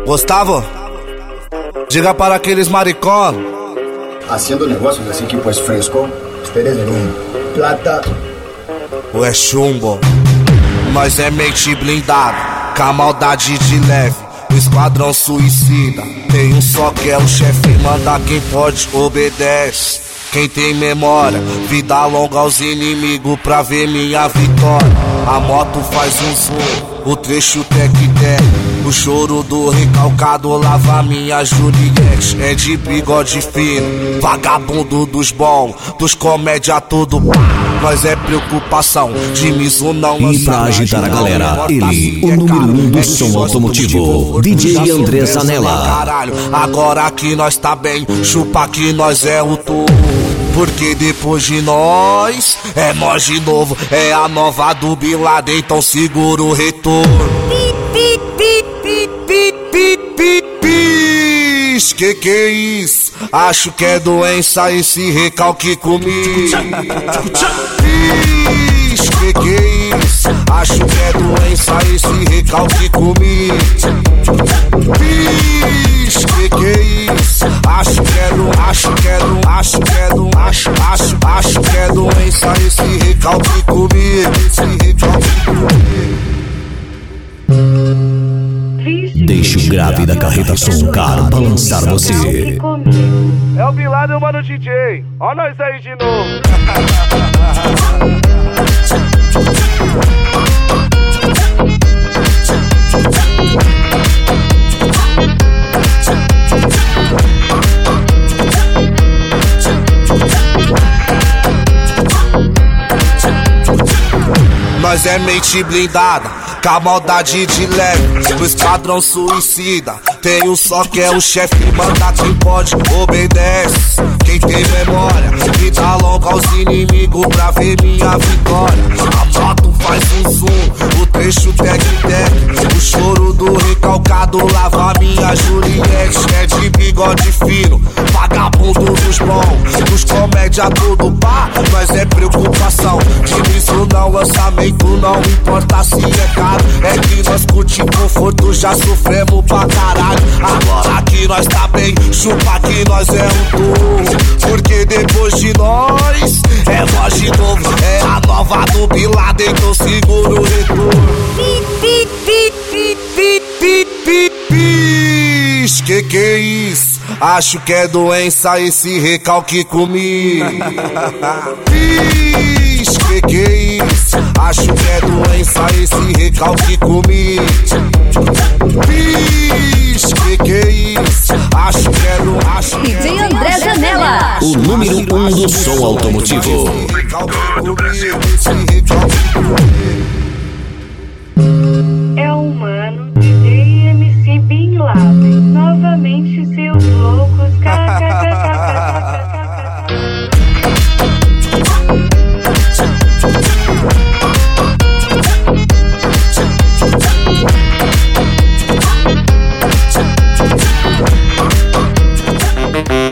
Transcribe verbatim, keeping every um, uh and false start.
Gustavo, diga para aqueles maricón. Haciendo negocios así que pues fresco. Ustedes en plata. Ou é chumbo, nós é mente blindada, com a maldade de leve, o esquadrão suicida. Tem um só que é o chefe, manda quem pode, obedece. Quem tem memória, vida longa aos inimigos pra ver minha vitória. A moto faz um zoom, o trecho tec-tec, o choro do recalcado lava minha Juliette. É de bigode fino, vagabundo dos bons, dos comédia tudo. Nós é preocupação, de miso não. E pra agitar a galera, ele, o número um do som automotivo, D J André Zanella. Agora que nós tá bem, chupa que nós é o touro. Porque depois de nós, é nós de novo, é a nova do Bin Laden, então segura o retorno. Pi, pi, pi, pi, pi, pi, pi. Que que é isso? Acho que é doença esse recalque comigo. Que que é isso? Acho que é doença esse recalque comigo. Que que é isso? Acho que é do, acho que é do, acho que é do, acho, acho, acho que é doença esse recalque comigo. Esse recalque comigo. Deixe o grave da carreta soncar balançar você. É o Bin Laden, mano, D J. Ó nós aí de novo. Nós é mente blindada, com a maldade de leve, o esquadrão suicida. Tem um só que é o chefe, manda quem pode, obedece. Quem tem memória, vida longa aos inimigos pra ver minha vitória. A moto faz um zoom, o trecho tec-tec, o choro do recalcado lava minha Juliette. É de bigode fino, vagabundo dos bons, dos comédia tudo pá. Nós é preocupação, de isso não, lançamento não importa se é caro. É que nós curte conforto, já sofremos pra caralho. Agora que nós tá bem, chupa que nós é um touro. Porque depois de nós, é nós de novo, é a nova do Bin Laden, então segura o retorno. Pi, pi, pi, pi, pi, pi, pi, pi. Que que é isso? Acho que é doença esse recalque comigo. Pish, que que é isso? Acho que é doença esse recalque comigo. Pish, que que é isso? Acho que é do, acho que é D J André Zanella, o número um do som automotivo. esse recalque comigo, esse recalque comigo.